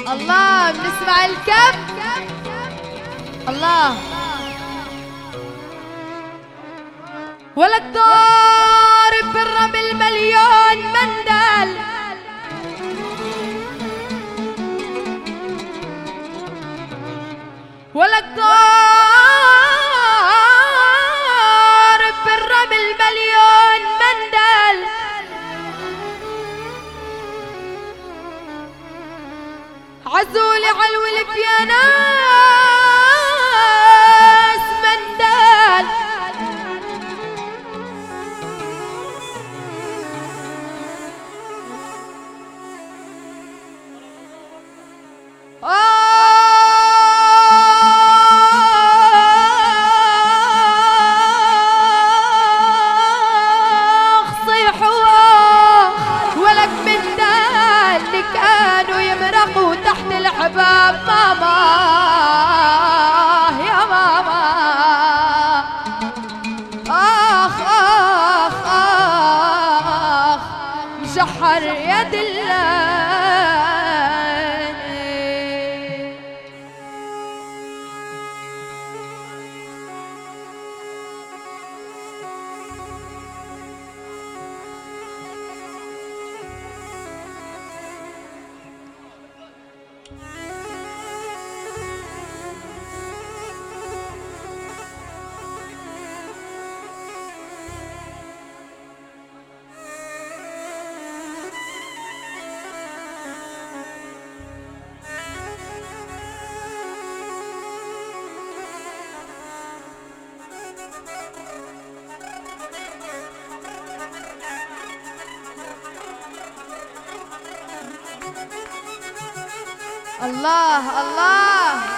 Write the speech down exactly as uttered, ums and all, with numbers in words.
الله بنسمع الكم. الله ولك ضارب بالرمل مليون مندل، ولك ضارب بالرمل مليون مندل، عزولي عالولف يا ناس مندل، آخ صيحوا ولك مندل كانوا يمرقوا تحت الحباب. ماما يا ماما آخ آخ آخ مشحر يد الله. الله الله